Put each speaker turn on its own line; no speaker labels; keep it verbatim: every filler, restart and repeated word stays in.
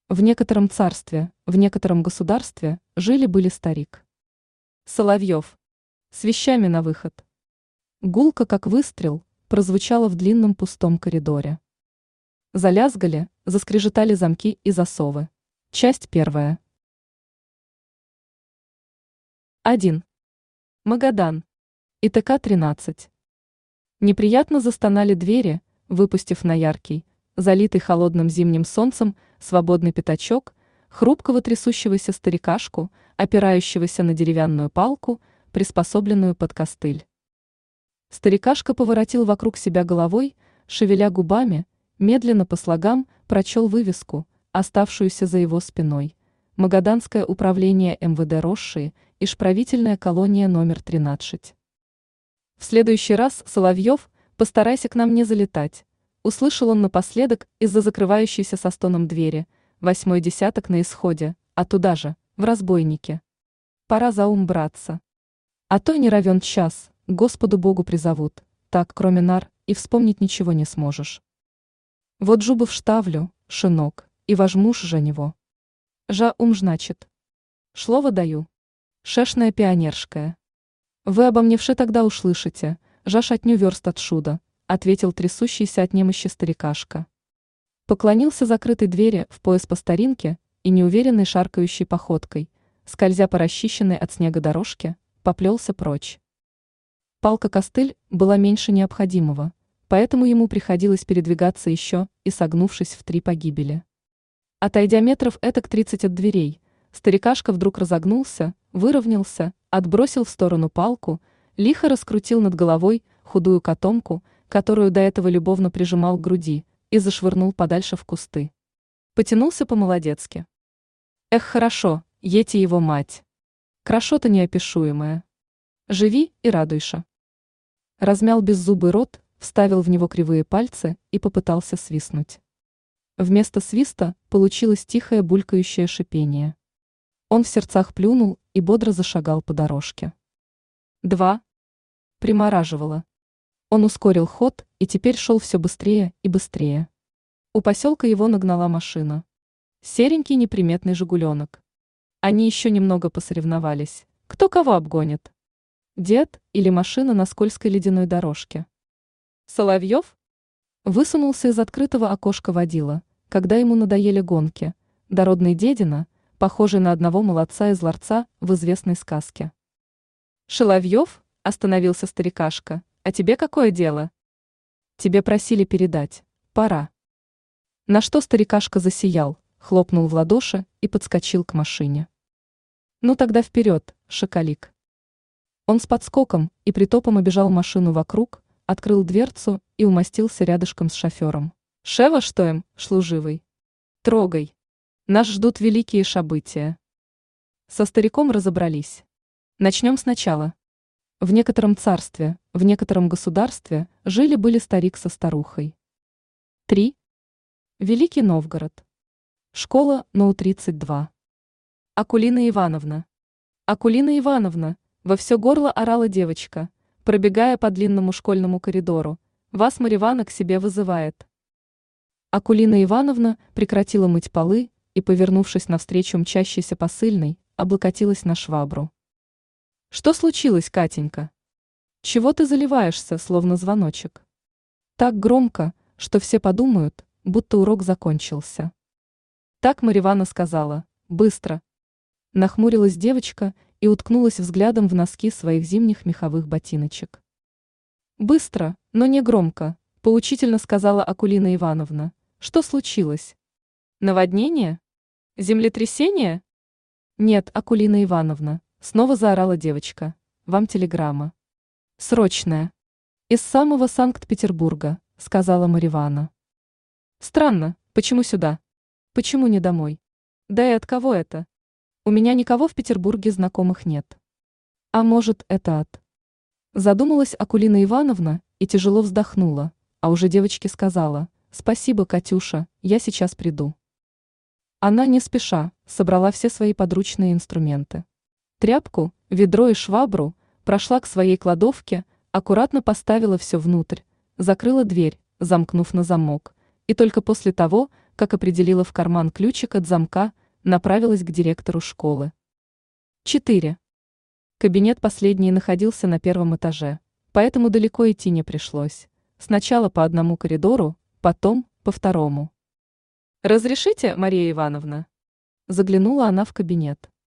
В некотором царстве, в некотором государстве жили-были старик Соловьев с вещами на выход. Гулко, как выстрел, прозвучало в длинном пустом коридоре. Залязгали, заскрежетали замки и засовы. Часть первая. один. Магадан. ИТК тринадцать. Неприятно застонали двери, выпустив на яркий, залитый холодным зимним солнцем, свободный пятачок, хрупкого трясущегося старикашку, опирающегося на деревянную палку, приспособленную под костыль. Старикашка поворотил вокруг себя головой, шевеля губами, медленно по слогам прочел вывеску, оставшуюся за его спиной. Магаданское управление эм вэ дэ Рошши и шправительная колония номер тринадцать. В следующий раз, Соловьев, постарайся к нам не залетать. Услышал он напоследок из-за закрывающейся со стоном двери, восьмой десяток на исходе, а туда же, в разбойнике. Пора за ум браться. А то не равен час, Господу Богу призовут, так, кроме нар, и вспомнить ничего не сможешь. Вот жубы вштавлю, шинок, и вожмуш же него. Жа ум значит. Шлова даю. Шешная пионершкая. Вы обо мне вше тогда услышите, жа шатню верст отшуда, ответил трясущийся от немощи старикашка. Поклонился закрытой двери в пояс по старинке и неуверенной шаркающей походкой, скользя по расчищенной от снега дорожке, поплелся прочь. Палка-костыль была меньше необходимого, поэтому ему приходилось передвигаться еще и согнувшись в три погибели. Отойдя метров этак тридцать от дверей, старикашка вдруг разогнулся, выровнялся, отбросил в сторону палку, лихо раскрутил над головой худую котомку, которую до этого любовно прижимал к груди, и зашвырнул подальше в кусты. Потянулся по-молодецки. Эх, хорошо, ете его мать. Крашота неопишуемая. Живи и радуйся. Размял беззубый рот, вставил в него кривые пальцы и попытался свистнуть. Вместо свиста получилось тихое булькающее шипение. Он в сердцах плюнул и бодро зашагал по дорожке. Два. Примораживало. Он ускорил ход и теперь шел все быстрее и быстрее. У поселка его нагнала машина. Серенький неприметный жигуленок. Они еще немного посоревновались, кто кого обгонит. Дед или машина на скользкой ледяной дорожке. Соловьев высунулся из открытого окошка водила, когда ему надоели гонки, дородный дедина, похожий на одного молодца из ларца в известной сказке. Соловьев, остановился старикашка, а тебе какое дело? Тебе просили передать, пора. На что старикашка засиял, хлопнул в ладоши и подскочил к машине. Ну тогда вперед, шакалик. Он с подскоком и притопом обежал машину вокруг, открыл дверцу и умостился рядышком с шофером. Шева что им, служивый? Трогай. Нас ждут великие события. Со стариком разобрались. Начнем сначала. В некотором царстве, в некотором государстве жили-были старик со старухой. Три. Великий Новгород. Школа НОУ тридцать два. Акулина Ивановна. Акулина Ивановна, во все горло орала девочка, пробегая по длинному школьному коридору. Вас Марья к себе вызывает. Акулина Ивановна прекратила мыть полы и, повернувшись навстречу мчащейся посыльной, облокотилась на швабру. Что случилось, Катенька? Чего ты заливаешься, словно звоночек? Так громко, что все подумают, будто урок закончился. Так Марья сказала, быстро. Нахмурилась девочка и уткнулась взглядом в носки своих зимних меховых ботиночек. Быстро, но не громко, поучительно сказала Акулина Ивановна. Что случилось? Наводнение? Землетрясение? Нет, Акулина Ивановна. Снова заорала девочка. Вам телеграмма. Срочная. Из самого Санкт-Петербурга, сказала Марья. Странно, почему сюда? Почему не домой? Да и от кого это? У меня никого в Петербурге знакомых нет. А может, это от... Задумалась Акулина Ивановна и тяжело вздохнула, а уже девочке сказала: спасибо, Катюша, я сейчас приду. Она не спеша собрала все свои подручные инструменты. Тряпку, ведро и швабру, прошла к своей кладовке, аккуратно поставила все внутрь, закрыла дверь, замкнув на замок, и только после того как определила в карман ключик от замка, направилась к директору школы. четыре. Кабинет последний находился на первом этаже, поэтому далеко идти не пришлось. Сначала по одному коридору, потом по второму. «Разрешите, Мария Ивановна?» Заглянула она в кабинет.